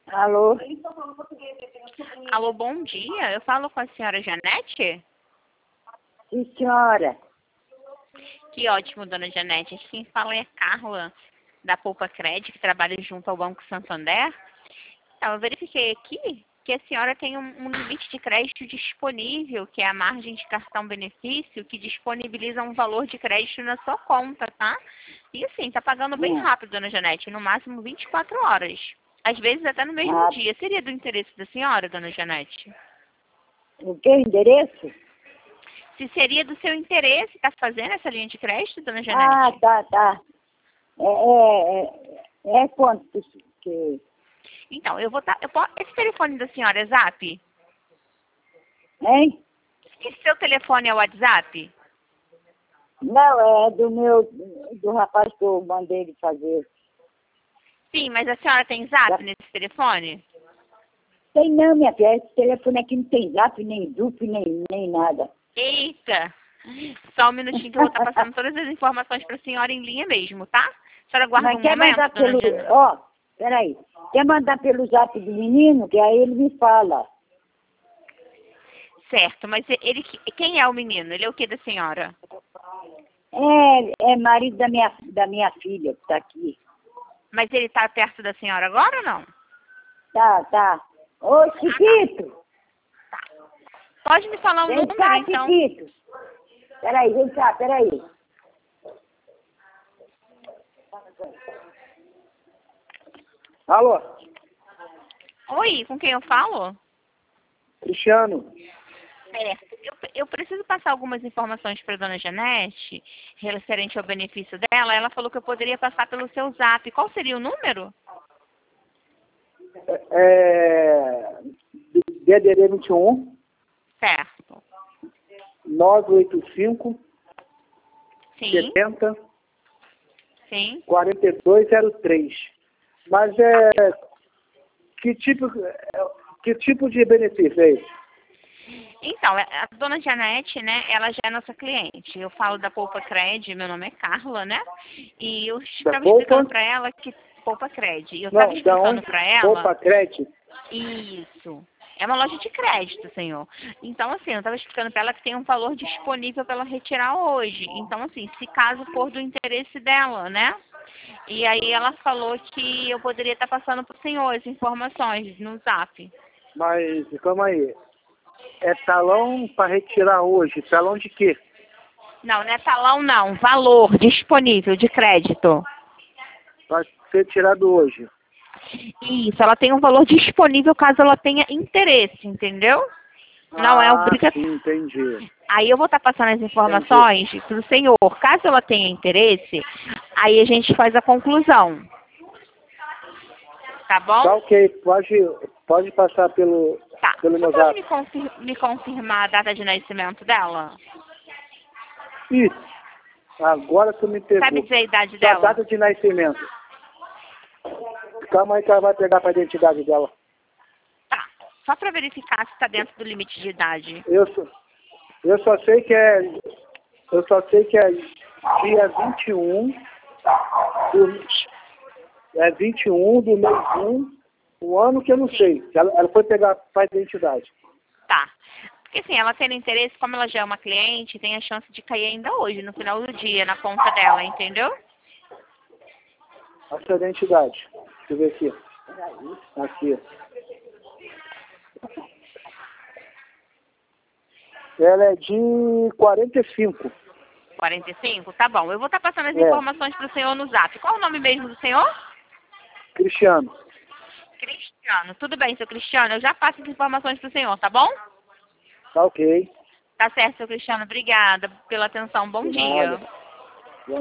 Alô? Alô, bom dia. Eu falo com a senhora Janete? Sim, senhora. Que ótimo, dona Janete. Aqui quem fala é Carla, da Poupa Cred, que trabalha junto ao Banco Santander. Então, eu verifiquei aqui que a senhora tem um limite de crédito disponível, que é a margem de cartão-benefício, que disponibiliza um valor de crédito na sua conta, tá? E assim, tá pagando bem rápido, dona Janete, no máximo 24 horas. Às vezes até no mesmo dia. Seria do interesse da senhora, dona Janete? O que endereço? Se seria do seu interesse estar fazendo essa linha de crédito, dona Janete? Ah, tá. É quanto que... Então, esse telefone da senhora é Zap? Hein? Esse seu telefone é WhatsApp? Não, é do rapaz que eu mandei ele fazer. Sim, mas a senhora tem Zap nesse telefone? Tem não, minha filha. Esse telefone aqui não tem zap, nem zup, nem nada. Eita! Só um minutinho que eu vou estar passando todas as informações para a senhora em linha mesmo, tá? A senhora guarda Mas um quer momento, mandar dona pelo... Janete? Ó, peraí. Quer mandar pelo zap do menino, que aí ele me fala. Certo, mas quem é o menino? Ele é o que da senhora? É marido da minha filha que tá aqui. Mas ele está perto da senhora agora ou não? Tá. Ô, Chiquito! Pode me falar um Vem número, cá, então? Chiquito! Peraí, vem cá, peraí. Alô? Oi, com quem eu falo? Cristiano. Certo. Eu preciso passar algumas informações para a dona Janete, referente ao benefício dela. Ela falou que eu poderia passar pelo seu Zap. Qual seria o número? DDD 21 Certo. 985 Sim, 70 sim. 4203. Mas que tipo de benefício é esse? Então, a dona Janete, né, ela já é nossa cliente. Eu falo da Poupa Cred, meu nome é Carla, né? E eu estava explicando para ela que Poupa Cred. E eu estava explicando para ela... Poupa Cred? Isso. É uma loja de crédito, senhor. Então, assim, eu estava explicando para ela que tem um valor disponível para ela retirar hoje. Então, assim, se caso for do interesse dela, né? E aí ela falou que eu poderia estar passando para o senhor as informações no Zap. Mas, calma aí. É talão para retirar hoje. Talão de quê? Não é talão não. Valor disponível de crédito. Para ser tirado hoje. Isso, ela tem um valor disponível caso ela tenha interesse, entendeu? Não é obrigatório. Sim, entendi. Aí eu vou estar passando as informações para o senhor. Caso ela tenha interesse, aí a gente faz a conclusão. Tá bom? Tá ok. Pode passar pelo meu Você Zap. pode me confirmar a data de nascimento dela? Ih, agora tu me pegou. Sabe dizer a idade Sua dela? data de nascimento. Calma aí que ela vai pegar para a identidade dela. Tá. Só para verificar se está dentro do limite de idade. Eu só sei que é dia 21 do mês 1, o ano que eu não sei. Ela foi pegar para a identidade. Tá. Porque assim, ela tendo interesse, como ela já é uma cliente, tem a chance de cair ainda hoje, no final do dia, na conta dela, entendeu? A sua identidade. Deixa eu ver aqui. Aqui. Ela é de 45. 45? Tá bom. Eu vou estar passando as informações para o senhor no Zap. Qual o nome mesmo do senhor? Cristiano. Cristiano. Tudo bem, seu Cristiano. Eu já passo as informações para o senhor, tá bom? Tá ok. Tá certo, seu Cristiano. Obrigada pela atenção. Bom dia.